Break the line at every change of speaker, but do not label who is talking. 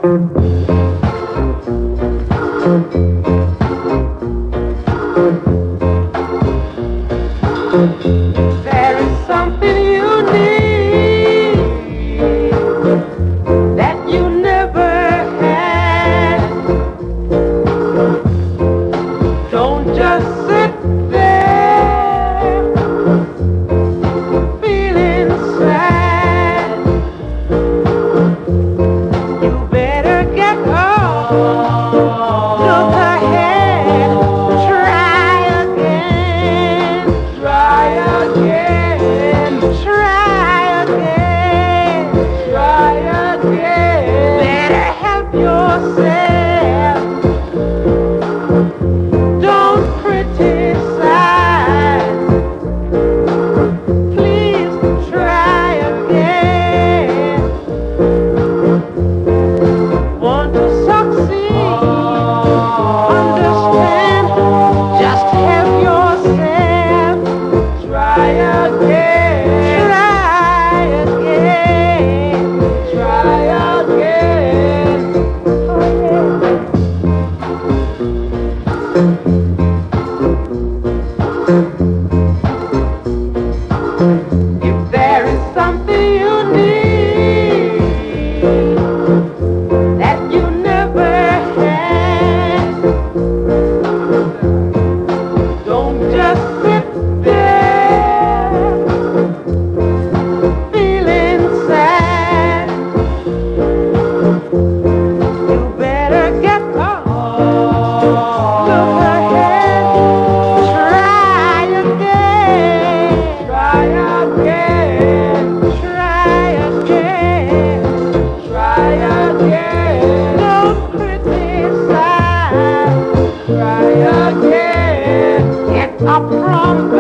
There is something you need that you never had. Don't just sit there feeling sad. You better get up, look ahead, try again, try again, try again, try again. Better help yourself, don't criticize. Please try again. Want to succeed? Understand? Just help yourself. Try again. Try again. Try again. Oh, yeah. If there is something you need that you never had, don't just sit there feeling sad. You better get up, look ahead, try again, try again, try again, try again. Don't criticize, try again. Get up from